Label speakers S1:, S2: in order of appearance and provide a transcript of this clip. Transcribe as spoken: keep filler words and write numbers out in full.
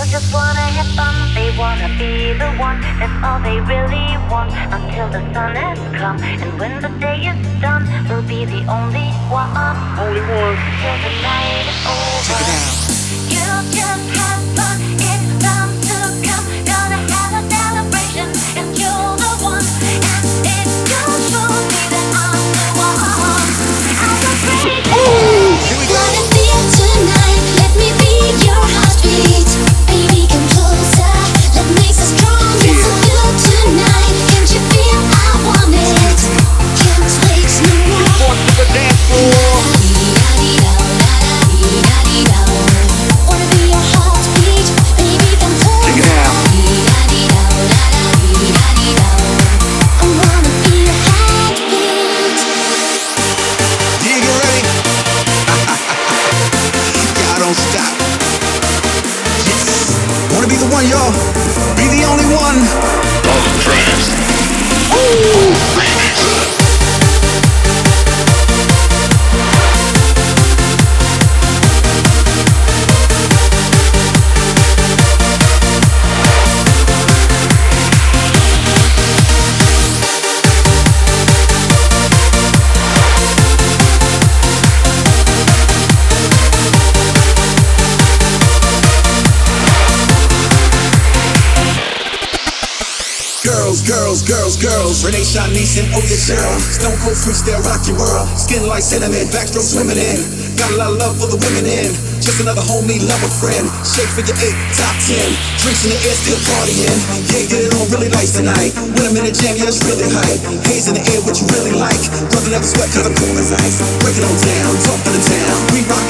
S1: just wanna have fun, they wanna be the one. That's all they really want until the sun has come. And when the day is done, we'll be the only one.
S2: Only one.
S1: Till the night is over.
S2: Check it out.
S1: You'll just have fun, it's time to come. Gonna have a celebration, and you're the one. And it's just for me that I'm the one. I'm so crazy.
S2: Here we go.
S3: Wanna feel tonight, let me be your heartbeat. Baby, come closer, let me so strong. It's so good tonight, can't you feel I want it? Can't wait no more.
S2: On to the dance floor.
S3: Wanna be your heartbeat, baby, come closer.
S2: Check it out.
S3: I wanna be your heartbeat.
S4: Yeah, get ready. Y'all don't stop. Yes. Wanna be the one, y'all. Be the only one. Girls, girls, girls, girls. Renee Shanice and Oya Cheryl. Stone Cold freestyle, rock your world. Skin like cinnamon, backstroke swimming in. Got a lot of love for the women in. Just another homie, love a friend. Shake figure eight, top ten. Drinks in the air, still partying. Yeah, get it on really nice tonight. When I'm in the jam, yeah, it's really hype. Haze in the air, what you really like. Brother never sweat, cause I'm cool as ice. Break it on down, talk to the town. We rock